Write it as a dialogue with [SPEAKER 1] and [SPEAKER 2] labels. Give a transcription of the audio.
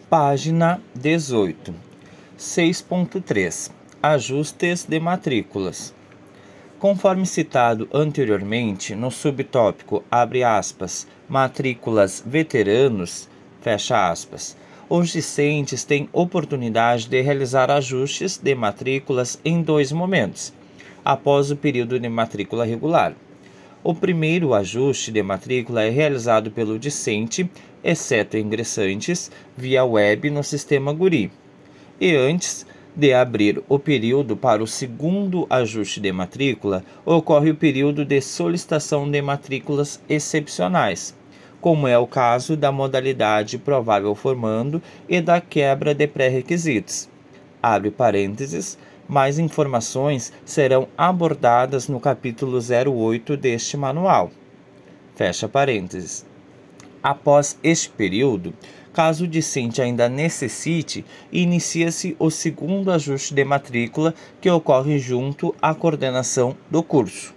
[SPEAKER 1] Página 18, 6.3 Ajustes de matrículas. Conforme citado anteriormente, no subtópico, abre aspas, matrículas veteranos, fecha aspas, os discentes têm oportunidade de realizar ajustes de matrículas em 2 momentos, após o período de matrícula regular. O primeiro ajuste de matrícula é realizado pelo discente, exceto ingressantes, via web no sistema Guri. E antes de abrir o período para o segundo ajuste de matrícula, ocorre o período de solicitação de matrículas excepcionais, como é o caso da modalidade provável formando e da quebra de pré-requisitos. Abre parênteses, mais informações serão abordadas no capítulo 08 deste manual. Fecha parênteses. Após este período, caso o discente ainda necessite, inicia-se o segundo ajuste de matrícula que ocorre junto à coordenação do curso.